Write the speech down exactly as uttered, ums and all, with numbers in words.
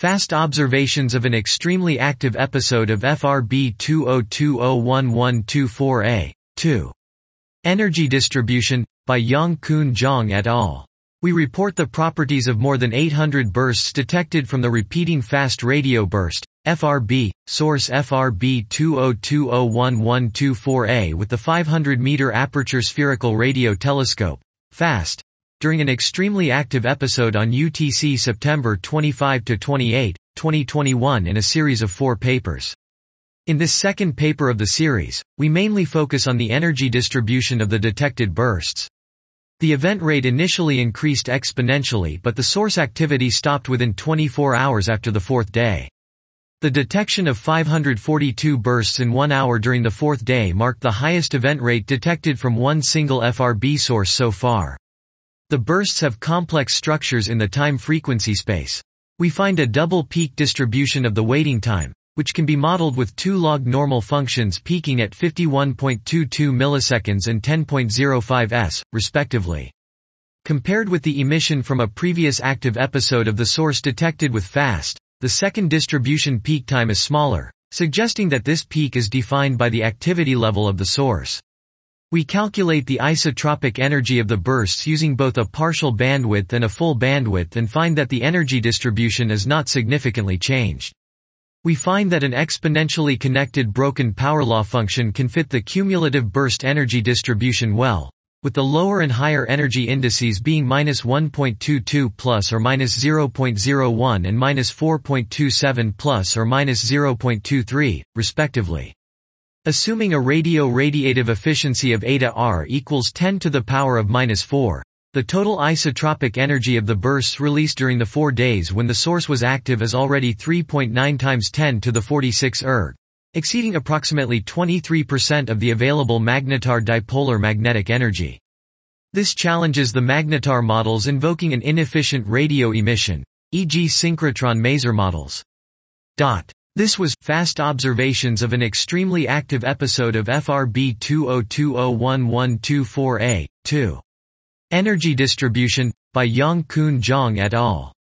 Fast observations of an extremely active episode of F R B two zero two zero one one two four A. two. Energy distribution, by Yang-Kun Zhang et al. We report the properties of more than eight hundred bursts detected from the repeating fast radio burst, F R B, source F R B two zero two zero one one two four A with the five hundred meter aperture spherical radio telescope, FAST, during an extremely active episode on U T C September twenty-fifth to twenty-eighth, twenty twenty-one in a series of four papers. In this second paper of the series, we mainly focus on the energy distribution of the detected bursts. The event rate initially increased exponentially, but the source activity stopped within twenty-four hours after the fourth day. The detection of five hundred forty-two bursts in one hour during the fourth day marked the highest event rate detected from one single F R B source so far. The bursts have complex structures in the time-frequency space. We find a double peak distribution of the waiting time, which can be modeled with two log normal functions peaking at fifty-one point two two milliseconds and ten point zero five s, respectively. Compared with the emission from a previous active episode of the source detected with FAST, the second distribution peak time is smaller, suggesting that this peak is defined by the activity level of the source. We calculate the isotropic energy of the bursts using both a partial bandwidth and a full bandwidth and find that the energy distribution is not significantly changed. We find that an exponentially connected broken power law function can fit the cumulative burst energy distribution well, with the lower and higher energy indices being minus one point two two plus or minus zero point zero one and minus four point two seven plus or minus zero point two three, respectively. Assuming a radio-radiative efficiency of eta R equals ten to the power of minus four, the total isotropic energy of the bursts released during the four days when the source was active is already three point nine times ten to the forty-six erg, exceeding approximately twenty-three percent of the available magnetar dipolar magnetic energy. This challenges the magnetar models invoking an inefficient radio emission, for example synchrotron maser models. Dot. This was fast observations of an extremely active episode of F R B two zero two zero one one two four A, two. Energy distribution, by Yang-Kun Zhang et al.